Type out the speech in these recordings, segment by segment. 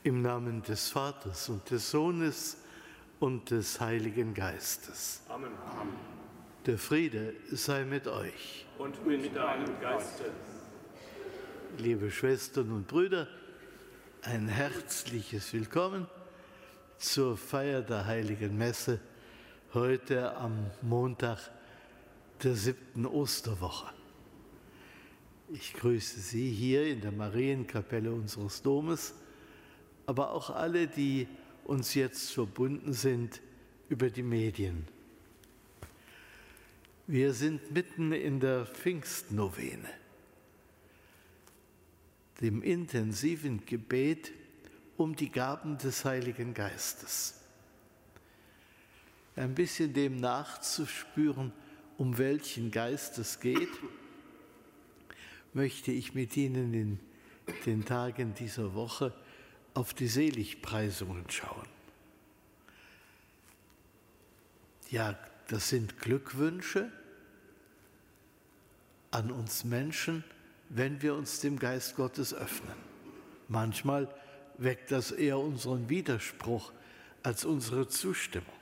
Im Namen des Vaters und des Sohnes und des Heiligen Geistes. Amen. Der Friede sei mit euch. Und mit deinem Geiste. Liebe Schwestern und Brüder, ein herzliches Willkommen zur Feier der Heiligen Messe heute am Montag der 7. Osterwoche. Ich grüße Sie hier in der Marienkapelle unseres Domes, aber auch alle, die uns jetzt verbunden sind über die Medien. Wir sind mitten in der Pfingstnovene, dem intensiven Gebet um die Gaben des Heiligen Geistes. Ein bisschen dem nachzuspüren, um welchen Geist es geht, möchte ich mit Ihnen in den Tagen dieser Woche auf die Seligpreisungen schauen. Ja, das sind Glückwünsche an uns Menschen, wenn wir uns dem Geist Gottes öffnen. Manchmal weckt das eher unseren Widerspruch als unsere Zustimmung.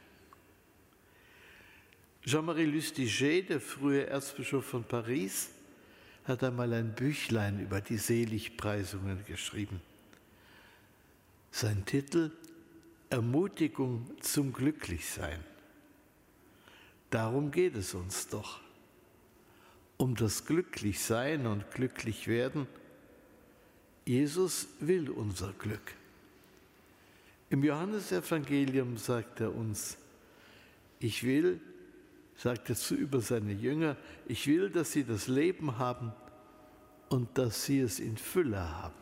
Jean-Marie Lustiger, der frühe Erzbischof von Paris, hat einmal ein Büchlein über die Seligpreisungen geschrieben. Sein Titel: Ermutigung zum Glücklichsein. Darum geht es uns doch. Um das Glücklichsein und Glücklichwerden. Jesus will unser Glück. Im Johannesevangelium sagt er uns: Ich will, sagt er über seine Jünger, ich will, dass sie das Leben haben und dass sie es in Fülle haben.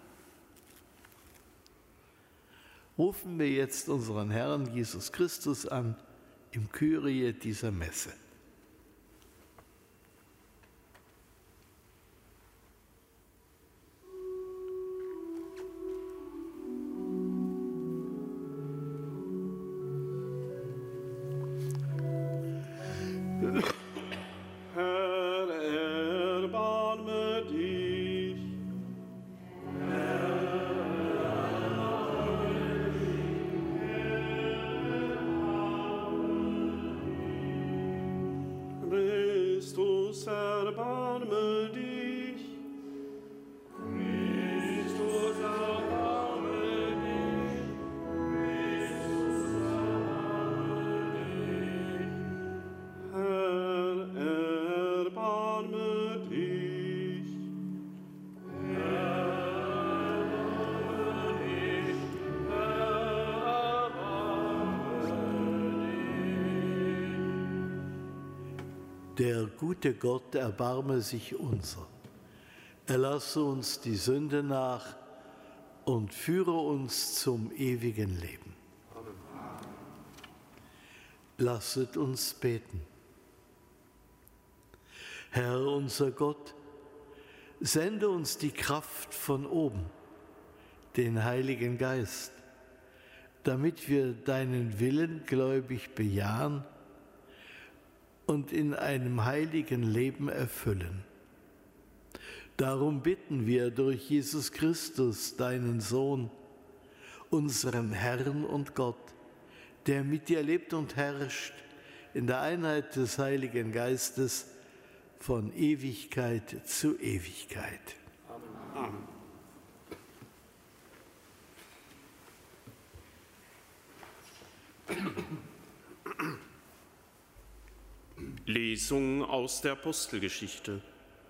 Rufen wir jetzt unseren Herrn Jesus Christus an im Kyrie dieser Messe. Herr, erbarme dich. Christus, erbarme dich. Christus, erbarme dich. Christus, erbarme dich. Herr, erbarme dich. Erbarme dich. Der gute Gott erbarme sich unser. Erlasse uns die Sünde nach und führe uns zum ewigen Leben. Lasset uns beten. Herr unser Gott, sende uns die Kraft von oben, den Heiligen Geist, damit wir deinen Willen gläubig bejahen und in einem heiligen Leben erfüllen. Darum bitten wir durch Jesus Christus, deinen Sohn, unseren Herrn und Gott, der mit dir lebt und herrscht in der Einheit des Heiligen Geistes von Ewigkeit zu Ewigkeit. Amen. Lesung aus der Apostelgeschichte.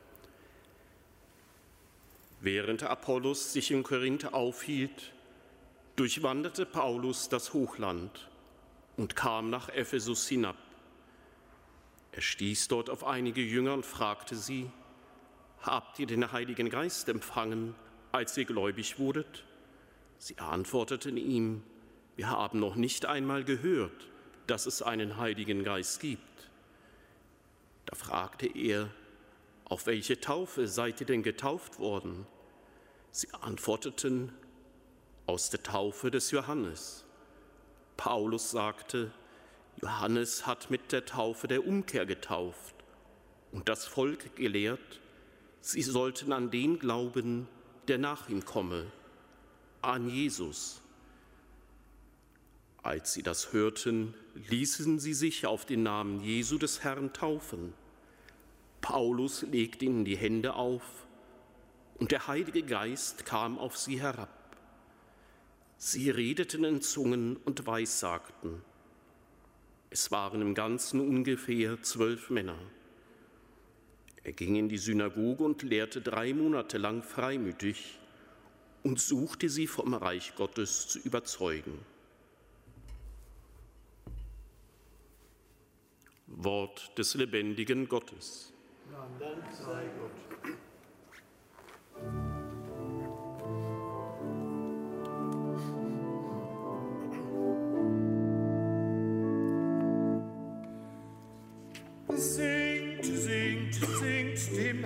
Während Apollos sich in Korinth aufhielt, durchwanderte Paulus das Hochland und kam nach Ephesus hinab. Er stieß dort auf einige Jünger und fragte sie: Habt ihr den Heiligen Geist empfangen, als ihr gläubig wurdet? Sie antworteten ihm: Wir haben noch nicht einmal gehört, dass es einen Heiligen Geist gibt. Da fragte er: Auf welche Taufe seid ihr denn getauft worden? Sie antworteten: Aus der Taufe des Johannes. Paulus sagte: Johannes hat mit der Taufe der Umkehr getauft und das Volk gelehrt, sie sollten an den glauben, der nach ihm komme, an Jesus, Als sie das hörten, ließen sie sich auf den Namen Jesu des Herrn taufen. Paulus legte ihnen die Hände auf, und der Heilige Geist kam auf sie herab. Sie redeten in Zungen und weissagten. Es waren im Ganzen ungefähr 12 Männer. Er ging in die Synagoge und lehrte 3 Monate lang freimütig und suchte sie vom Reich Gottes zu überzeugen. Wort des lebendigen Gottes. Dank sei Gott. Singt, singt, singt dem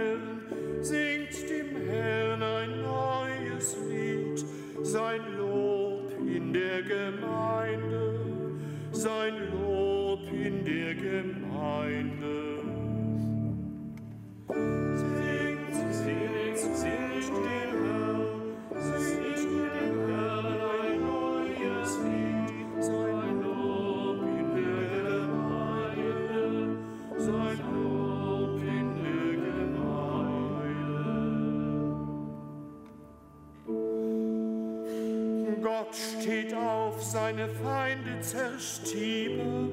Herrn ein neues Lied, sein Lob in der Gemeinde, sein Lob in der Gemeinde. Singt, singt, singt dem Herrn ein neues Lied, sein Lob in der Gemeinde, sein Lob in der Gemeinde. Gott steht auf, seine Feinde zerrt Hiebe.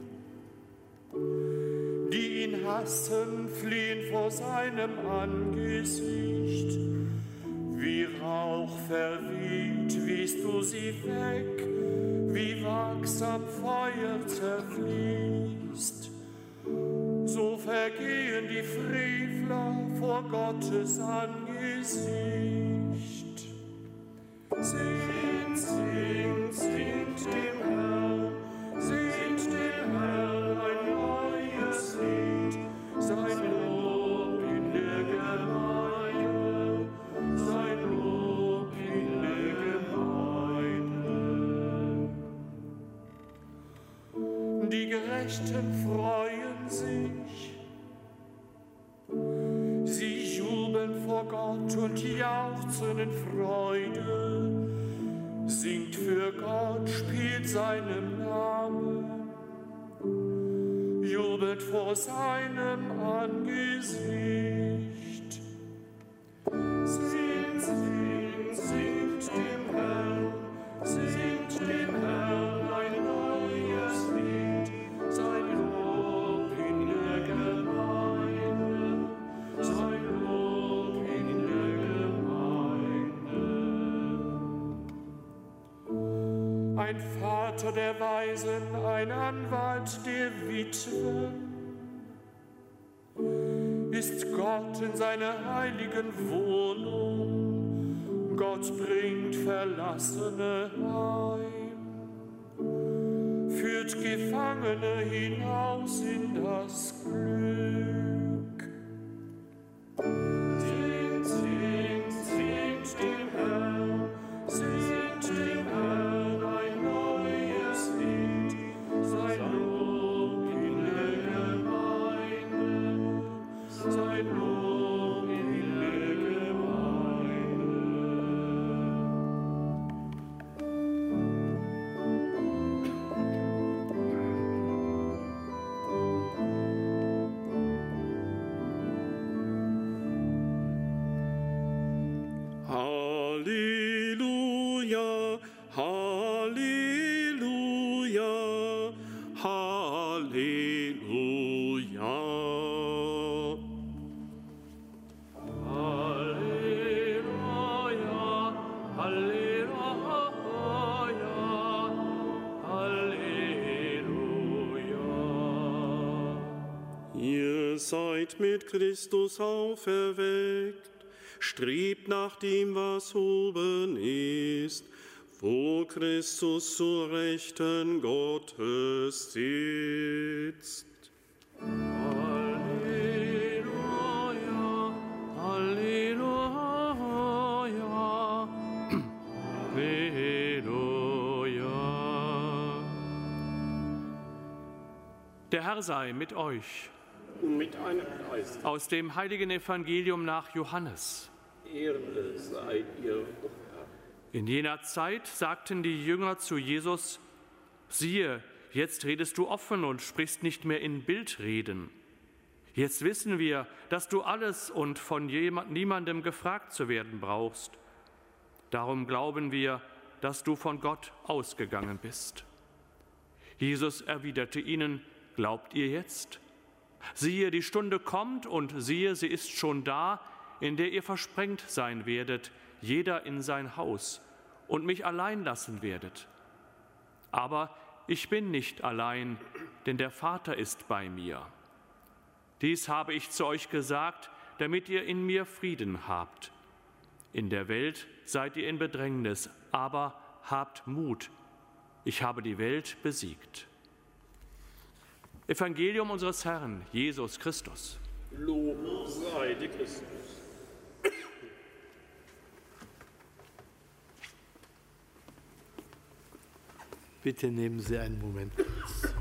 Die ihn hassen, fliehen vor seinem Angesicht. Wie Rauch verweht, wiehst du sie weg, wie wachsam Feuer zerfließt. So vergehen die Frevler vor Gottes Angesicht. Singt, singt, singt dem Herrn, singt dem Herrn ein neues Lied, sein Lob in der Gemeinde, sein Lob in der Gemeinde. Die Gerechten freuen sich, sie jubeln vor Gott und jauchzen in Freude. Singt für Gott, spielt seinem Namen, jubelt vor seinem Angesicht. Singt, singt, singt dem Herrn, singt dem Herrn ein neues Lied, sein Lob in der Gemeinde, sein Lob in der Gemeinde. Ein Vater der Weisen, ein Anwalt der Witwen, ist Gott in seiner heiligen Wohnung. Gott bringt Verlassene heim, führt Gefangene hinaus in das Glück. Singt, singt, singt dem Herrn, singt dem Herrn ein neues Lied, sein Lob in der Gemeinde, sein Lob in der Gemeinde. Halleluja, Halleluja, Halleluja. Halleluja, Halleluja, Halleluja. Ihr seid mit Christus auferweckt, strebt nach dem, was oben ist, wo Christus zur Rechten Gottes sitzt. Halleluja, Halleluja, Halleluja. Der Herr sei mit euch. Und mit einem Geist. Aus dem heiligen Evangelium nach Johannes. Ehre sei dir, o Herr. In jener Zeit sagten die Jünger zu Jesus: Siehe, jetzt redest du offen und sprichst nicht mehr in Bildreden. Jetzt wissen wir, dass du alles und von niemandem gefragt zu werden brauchst. Darum glauben wir, dass du von Gott ausgegangen bist. Jesus erwiderte ihnen: Glaubt ihr jetzt? Siehe, die Stunde kommt und siehe, sie ist schon da, in der ihr versprengt sein werdet, jeder in sein Haus, und mich allein lassen werdet. Aber ich bin nicht allein, denn der Vater ist bei mir. Dies habe ich zu euch gesagt, damit ihr in mir Frieden habt. In der Welt seid ihr in Bedrängnis, aber habt Mut. Ich habe die Welt besiegt. Evangelium unseres Herrn, Jesus Christus. Lob sei dir Christus. Bitte nehmen Sie einen Moment Platz.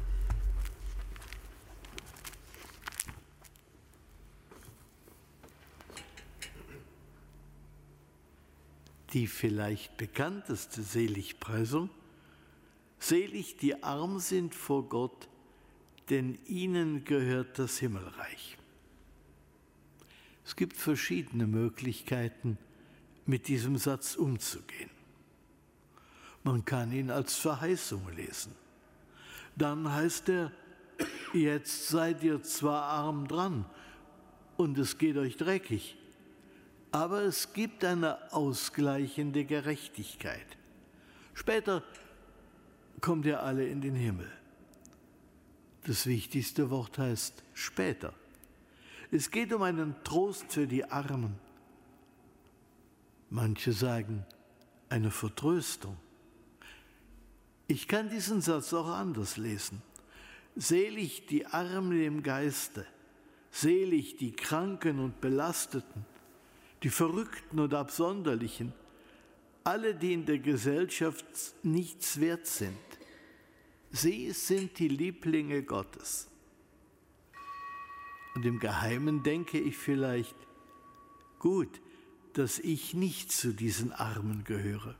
Die vielleicht bekannteste Seligpreisung: Selig, die arm sind vor Gott, denn ihnen gehört das Himmelreich. Es gibt verschiedene Möglichkeiten, mit diesem Satz umzugehen. Man kann ihn als Verheißung lesen. Dann heißt er: Jetzt seid ihr zwar arm dran und es geht euch dreckig, aber es gibt eine ausgleichende Gerechtigkeit. Später kommt ihr alle in den Himmel. Das wichtigste Wort heißt später. Es geht um einen Trost für die Armen. Manche sagen eine Vertröstung. Ich kann diesen Satz auch anders lesen. Selig die Armen im Geiste, selig die Kranken und Belasteten, die Verrückten und Absonderlichen, alle, die in der Gesellschaft nichts wert sind. Sie sind die Lieblinge Gottes. Und im Geheimen denke ich vielleicht: Gut, dass ich nicht zu diesen Armen gehöre.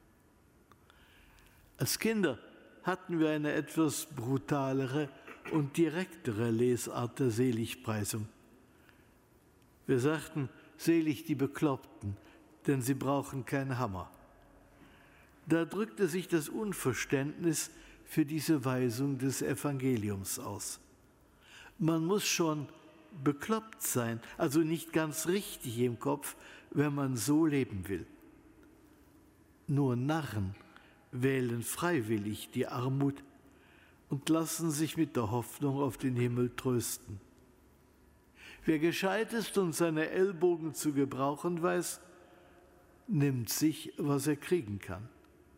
Als Kinder hatten wir eine etwas brutalere und direktere Lesart der Seligpreisung. Wir sagten: Selig die Bekloppten, denn sie brauchen keinen Hammer. Da drückte sich das Unverständnis für diese Weisung des Evangeliums aus. Man muss schon bekloppt sein, also nicht ganz richtig im Kopf, wenn man so leben will. Nur Narren wählen freiwillig die Armut und lassen sich mit der Hoffnung auf den Himmel trösten. Wer gescheit ist und seine Ellbogen zu gebrauchen weiß, nimmt sich, was er kriegen kann.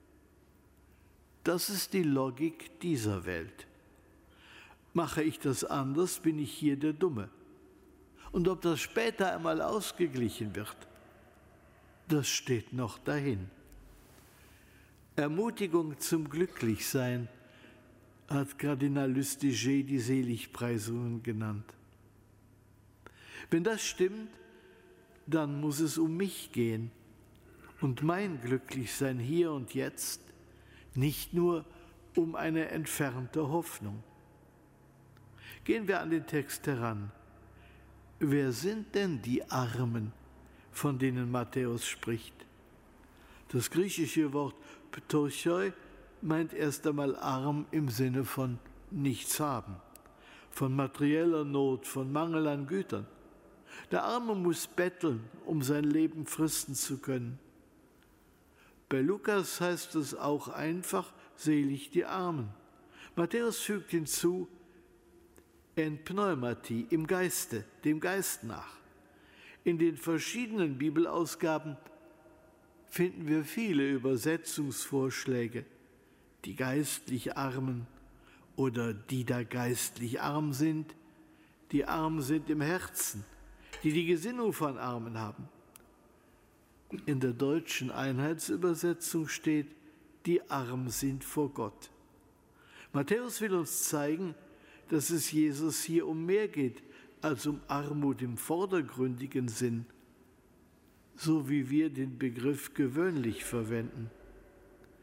Das ist die Logik dieser Welt. Mache ich das anders, bin ich hier der Dumme. Und ob das später einmal ausgeglichen wird, das steht noch dahin. Ermutigung zum Glücklichsein hat Kardinal Lustiger die Seligpreisungen genannt. Wenn das stimmt, dann muss es um mich gehen und mein Glücklichsein hier und jetzt, nicht nur um eine entfernte Hoffnung. Gehen wir an den Text heran. Wer sind denn die Armen, von denen Matthäus spricht? Das griechische Wort ptochoi meint erst einmal arm im Sinne von nichts haben, von materieller Not, von Mangel an Gütern. Der Arme muss betteln, um sein Leben fristen zu können. Bei Lukas heißt es auch einfach: Selig die Armen. Matthäus fügt hinzu: en pneumati, im Geiste, dem Geist nach. In den verschiedenen Bibelausgaben finden wir viele Übersetzungsvorschläge. Die geistlich Armen oder die da geistlich arm sind, die arm sind im Herzen, die die Gesinnung von Armen haben. In der deutschen Einheitsübersetzung steht: die arm sind vor Gott. Matthäus will uns zeigen, dass es Jesus hier um mehr geht als um Armut im vordergründigen Sinn, so wie wir den Begriff gewöhnlich verwenden.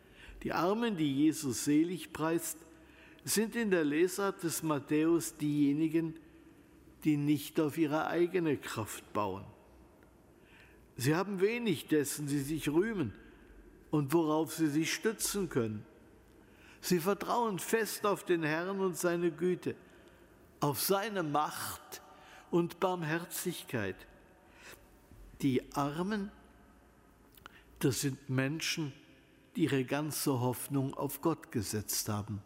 Die Armen, die Jesus selig preist, sind in der Lesart des Matthäus diejenigen, die nicht auf ihre eigene Kraft bauen. Sie haben wenig, dessen sie sich rühmen und worauf sie sich stützen können. Sie vertrauen fest auf den Herrn und seine Güte, auf seine Macht und Barmherzigkeit. Die Armen, das sind Menschen, die ihre ganze Hoffnung auf Gott gesetzt haben.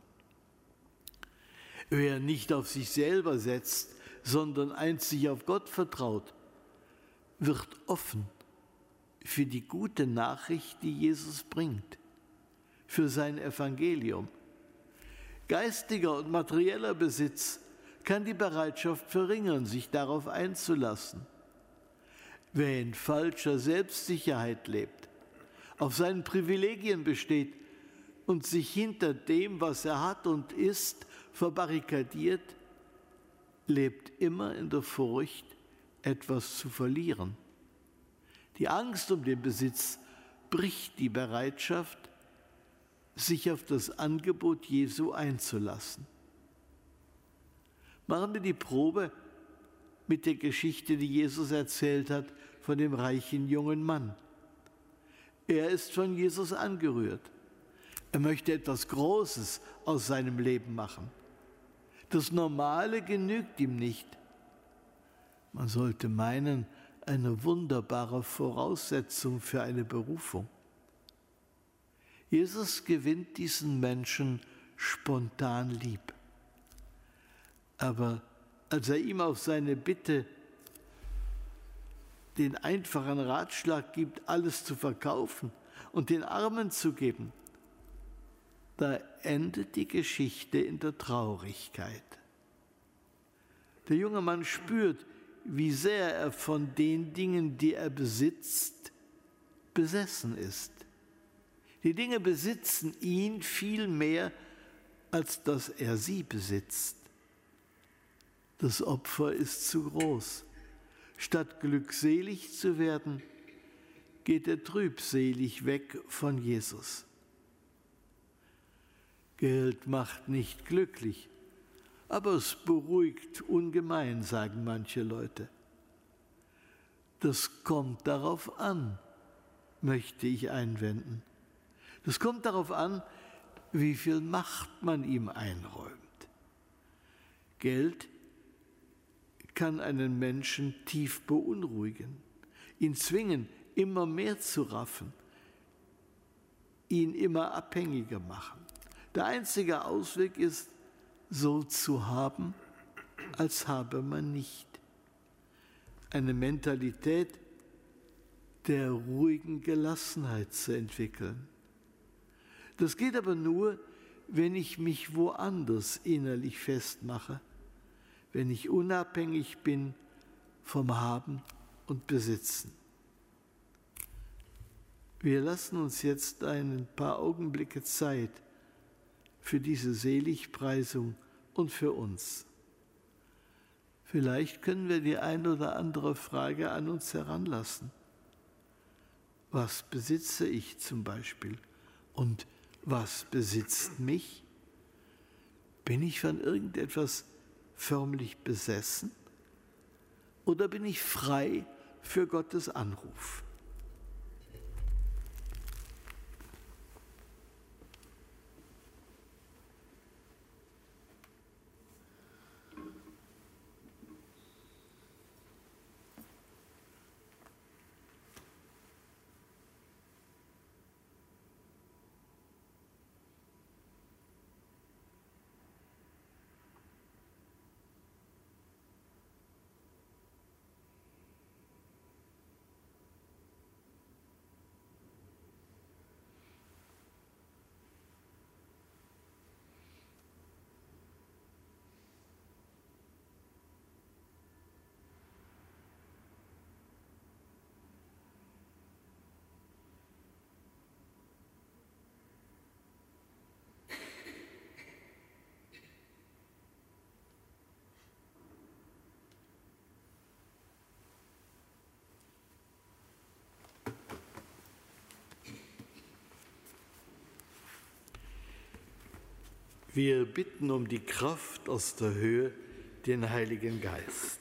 Wer nicht auf sich selber setzt, sondern einzig auf Gott vertraut, wird offen für die gute Nachricht, die Jesus bringt, für sein Evangelium. Geistiger und materieller Besitz kann die Bereitschaft verringern, sich darauf einzulassen. Wer in falscher Selbstsicherheit lebt, auf seinen Privilegien besteht und sich hinter dem, was er hat und ist, verbarrikadiert, lebt immer in der Furcht, etwas zu verlieren. Die Angst um den Besitz bricht die Bereitschaft, sich auf das Angebot Jesu einzulassen. Machen wir die Probe mit der Geschichte, die Jesus erzählt hat von dem reichen jungen Mann. Er ist von Jesus angerührt. Er möchte etwas Großes aus seinem Leben machen. Das Normale genügt ihm nicht. Man sollte meinen, eine wunderbare Voraussetzung für eine Berufung. Jesus gewinnt diesen Menschen spontan lieb. Aber als er ihm auf seine Bitte den einfachen Ratschlag gibt, alles zu verkaufen und den Armen zu geben, da endet die Geschichte in der Traurigkeit. Der junge Mann spürt, wie sehr er von den Dingen, die er besitzt, besessen ist. Die Dinge besitzen ihn viel mehr, als dass er sie besitzt. Das Opfer ist zu groß. Statt glückselig zu werden, geht er trübselig weg von Jesus. Geld macht nicht glücklich, aber es beruhigt ungemein, sagen manche Leute. Das kommt darauf an, möchte ich einwenden. Das kommt darauf an, wie viel Macht man ihm einräumt. Geld kann einen Menschen tief beunruhigen, ihn zwingen, immer mehr zu raffen, ihn immer abhängiger machen. Der einzige Ausweg ist, so zu haben, als habe man nicht. Eine Mentalität der ruhigen Gelassenheit zu entwickeln. Das geht aber nur, wenn ich mich woanders innerlich festmache, wenn ich unabhängig bin vom Haben und Besitzen. Wir lassen uns jetzt ein paar Augenblicke Zeit für diese Seligpreisung und für uns. Vielleicht können wir die ein oder andere Frage an uns heranlassen. Was besitze ich zum Beispiel? Und was besitzt mich? Bin ich von irgendetwas förmlich besessen? Oder bin ich frei für Gottes Anruf? Wir bitten um die Kraft aus der Höhe, den Heiligen Geist.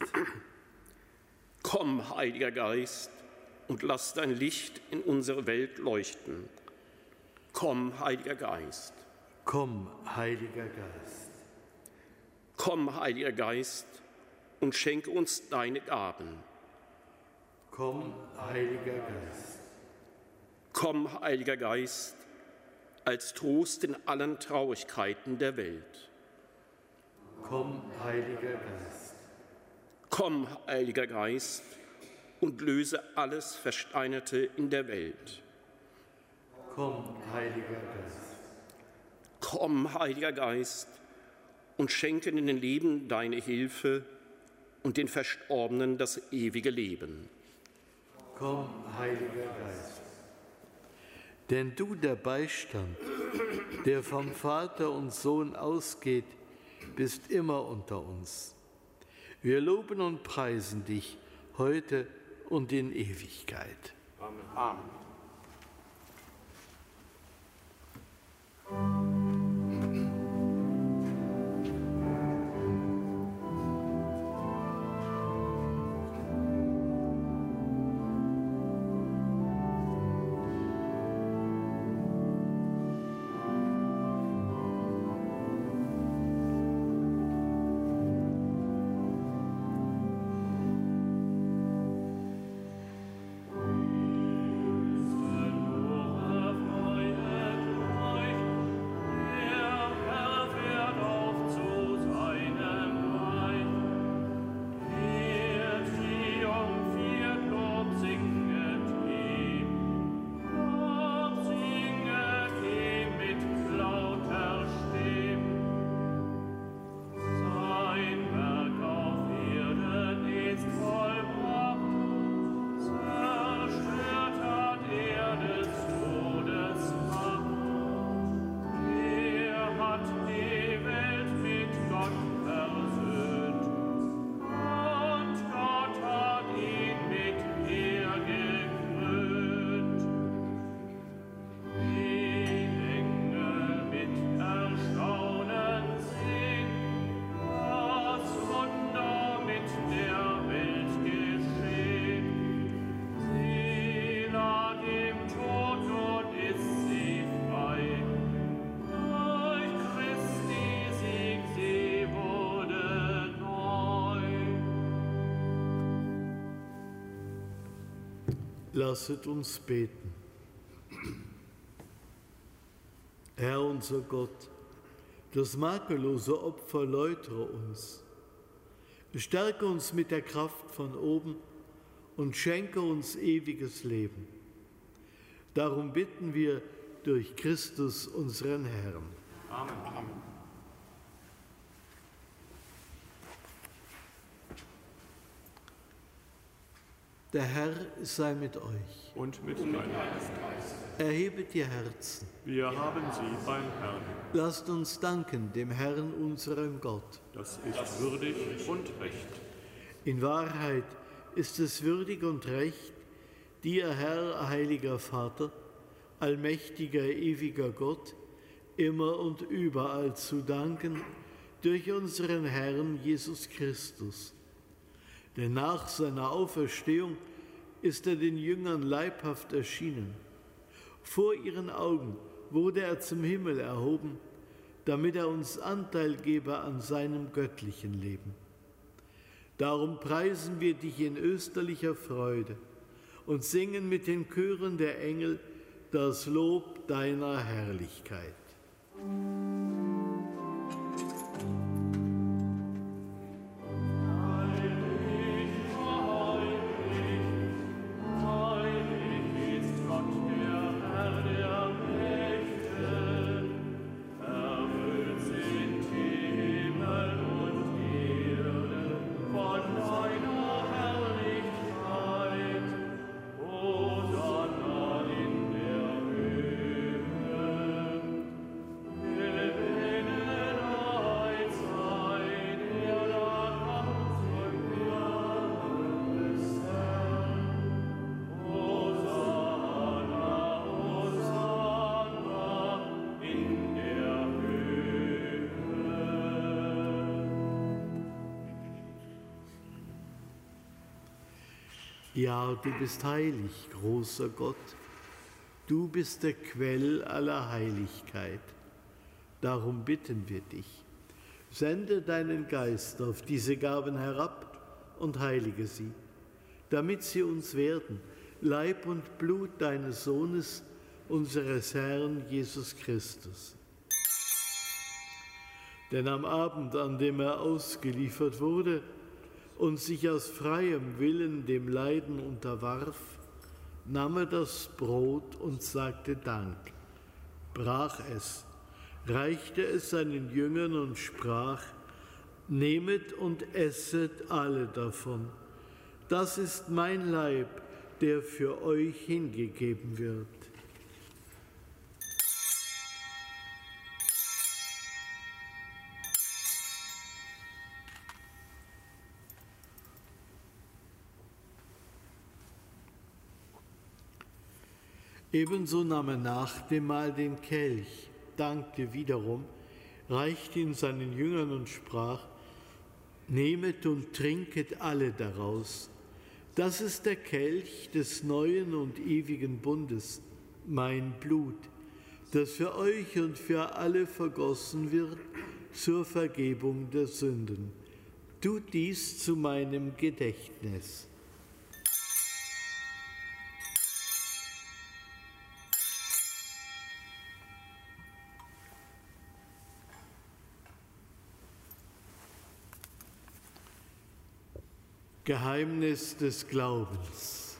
Komm, Heiliger Geist, und lass dein Licht in unsere Welt leuchten. Komm, Heiliger Geist. Komm, Heiliger Geist. Komm, Heiliger Geist, und schenke uns deine Gaben. Komm, Heiliger Geist. Komm, Heiliger Geist, als Trost in allen Traurigkeiten der Welt. Komm, Heiliger Geist. Komm, Heiliger Geist, und löse alles Versteinerte in der Welt. Komm, Heiliger Geist. Komm, Heiliger Geist, und schenke in den Leben deine Hilfe und den Verstorbenen das ewige Leben. Komm, Heiliger Geist. Denn du, der Beistand, der vom Vater und Sohn ausgeht, bist immer unter uns. Wir loben und preisen dich heute und in Ewigkeit. Amen. Amen. Lasset uns beten. Herr unser Gott, das makellose Opfer läutere uns. Stärke uns mit der Kraft von oben und schenke uns ewiges Leben. Darum bitten wir durch Christus, unseren Herrn. Amen. Amen. Der Herr sei mit euch. Und mit deinem Geist. Erhebet die Herzen. Wir haben sie beim Herrn. Lasst uns danken dem Herrn, unserem Gott. Das ist würdig und recht. In Wahrheit ist es würdig und recht, dir, Herr, heiliger Vater, allmächtiger, ewiger Gott, immer und überall zu danken durch unseren Herrn Jesus Christus. Denn nach seiner Auferstehung ist er den Jüngern leibhaft erschienen. Vor ihren Augen wurde er zum Himmel erhoben, damit er uns Anteil gebe an seinem göttlichen Leben. Darum preisen wir dich in österlicher Freude und singen mit den Chören der Engel das Lob deiner Herrlichkeit. Yeah. Ja, du bist heilig, großer Gott. Du bist der Quell aller Heiligkeit. Darum bitten wir dich. Sende deinen Geist auf diese Gaben herab und heilige sie, damit sie uns werden, Leib und Blut deines Sohnes, unseres Herrn Jesus Christus. Denn am Abend, an dem er ausgeliefert wurde und sich aus freiem Willen dem Leiden unterwarf, nahm er das Brot und sagte Dank, brach es, reichte es seinen Jüngern und sprach: Nehmet und esset alle davon. Das ist mein Leib, der für euch hingegeben wird. Ebenso nahm er nach dem Mahl den Kelch, dankte wiederum, reichte ihn seinen Jüngern und sprach: Nehmet und trinket alle daraus. Das ist der Kelch des neuen und ewigen Bundes, mein Blut, das für euch und für alle vergossen wird zur Vergebung der Sünden. Tut dies zu meinem Gedächtnis. Geheimnis des Glaubens.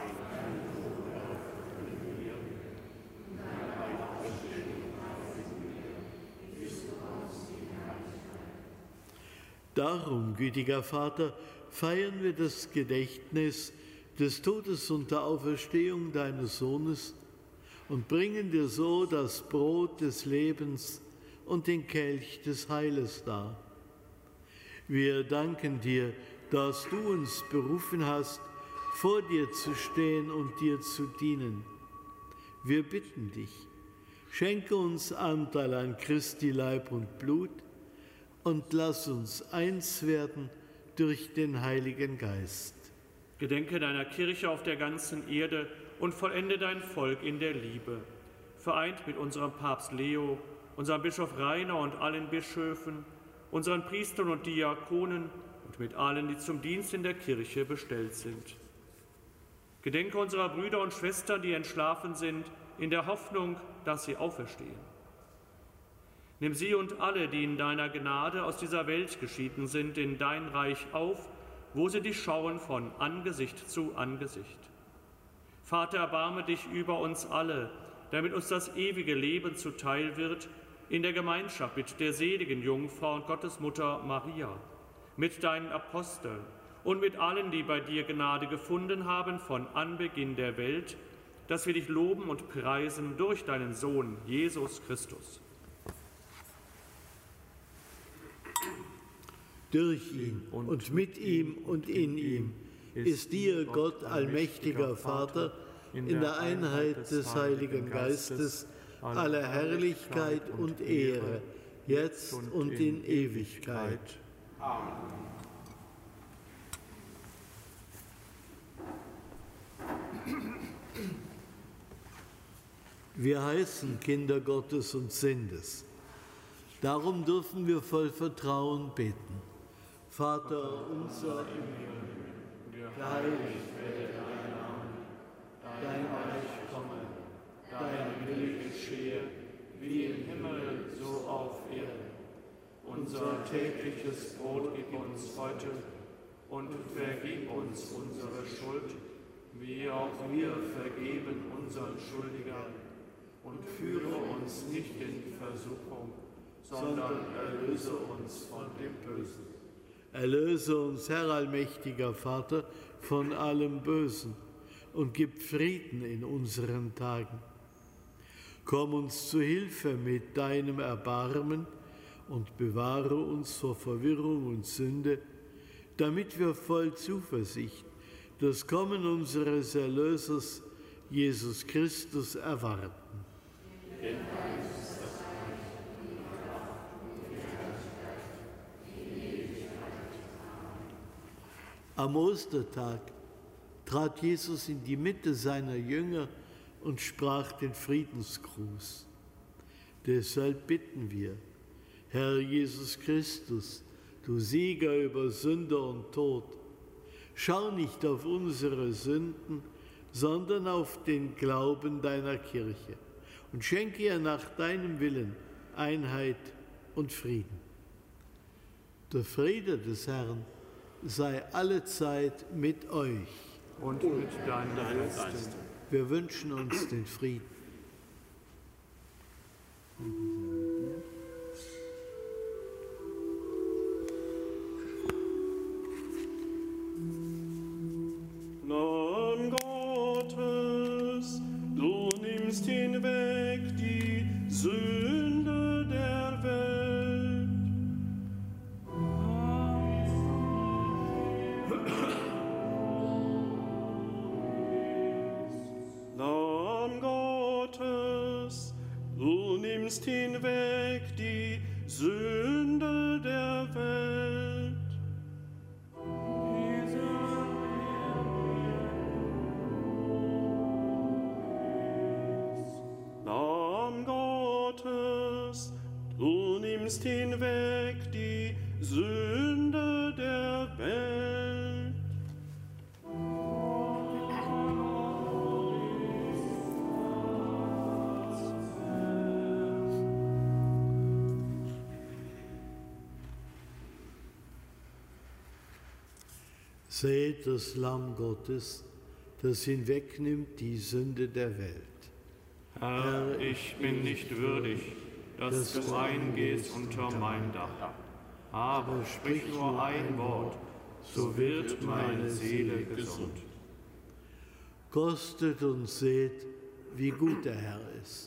Darum, gütiger Vater, feiern wir das Gedächtnis des Todes und der Auferstehung deines Sohnes und bringen dir so das Brot des Lebens und den Kelch des Heiles dar. Wir danken dir, dass du uns berufen hast, vor dir zu stehen und dir zu dienen. Wir bitten dich, schenke uns Anteil an Christi Leib und Blut und lass uns eins werden durch den Heiligen Geist. Gedenke deiner Kirche auf der ganzen Erde und vollende dein Volk in der Liebe. Vereint mit unserem Papst Leo, unserem Bischof Rainer und allen Bischöfen, unseren Priestern und Diakonen und mit allen, die zum Dienst in der Kirche bestellt sind. Gedenke unserer Brüder und Schwestern, die entschlafen sind, in der Hoffnung, dass sie auferstehen. Nimm sie und alle, die in deiner Gnade aus dieser Welt geschieden sind, in dein Reich auf, wo sie dich schauen von Angesicht zu Angesicht. Vater, erbarme dich über uns alle, damit uns das ewige Leben zuteil wird, in der Gemeinschaft mit der seligen Jungfrau und Gottesmutter Maria, mit deinen Aposteln und mit allen, die bei dir Gnade gefunden haben von Anbeginn der Welt, dass wir dich loben und preisen durch deinen Sohn, Jesus Christus. Durch ihn und mit ihm und in ihm ist dir, Gott, allmächtiger Vater, in der Einheit des Heiligen Geistes, alle Herrlichkeit und Ehre, jetzt und in Ewigkeit. Amen. Wir heißen Kinder Gottes und sind es. Darum dürfen wir voll Vertrauen beten. Vater unser im Himmel, geheiligt werde dein Name, dein Reich komme, dein Wille geschehe, wie im Himmel, so auf Erden. Unser tägliches Brot gib uns heute und vergib uns unsere Schuld, wie auch wir vergeben unseren Schuldigern. Und führe uns nicht in Versuchung, sondern erlöse uns von dem Bösen. Erlöse uns, Herr allmächtiger Vater, von allem Bösen und gib Frieden in unseren Tagen. Komm uns zu Hilfe mit deinem Erbarmen und bewahre uns vor Verwirrung und Sünde, damit wir voll Zuversicht das Kommen unseres Erlösers, Jesus Christus, erwarten. Am Ostertag trat Jesus in die Mitte seiner Jünger und sprach den Friedensgruß. Deshalb bitten wir, Herr Jesus Christus, du Sieger über Sünde und Tod, schau nicht auf unsere Sünden, sondern auf den Glauben deiner Kirche und schenke ihr nach deinem Willen Einheit und Frieden. Der Friede des Herrn sei allezeit mit euch. Und mit deinem Geist. Wir wünschen uns den Frieden. Lamm Gottes, du nimmst hinweg die Sünde der Welt. Lamm Gottes, du nimmst hinweg die Sünde der Welt. Lamm Gottes, du nimmst hinweg die Sünde der Welt. Seht das Lamm Gottes, das hinwegnimmt die Sünde der Welt. Herr, ich bin nicht würdig, dass du eingehst unter mein Dach. Aber sprich nur ein Wort, so wird meine Seele gesund. Kostet und seht, wie gut der Herr ist.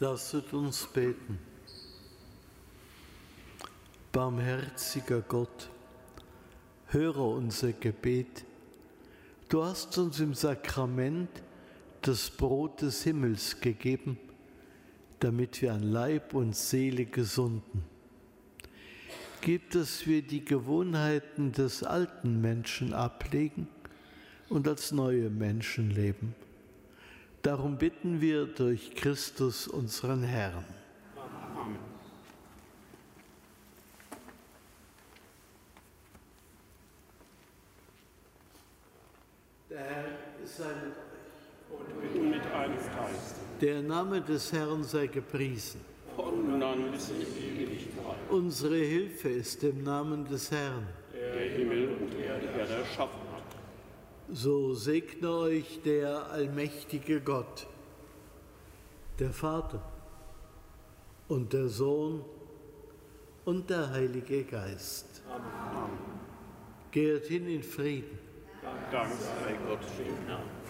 Lasset uns beten. Barmherziger Gott, höre unser Gebet. Du hast uns im Sakrament das Brot des Himmels gegeben, damit wir an Leib und Seele gesunden. Gib, dass wir die Gewohnheiten des alten Menschen ablegen und als neue Menschen leben. Darum bitten wir durch Christus, unseren Herrn. Amen. Der Herr sei mit euch. Und mit einem Geist. Der Name des Herrn sei gepriesen. Von nun an bis in Ewigkeit. Unsere Hilfe ist im Namen des Herrn. Der Himmel und die Erde erschaffen hat. So segne euch der allmächtige Gott, der Vater und der Sohn und der Heilige Geist. Amen. Geht hin in Frieden. Dank sei Gott dem Herrn.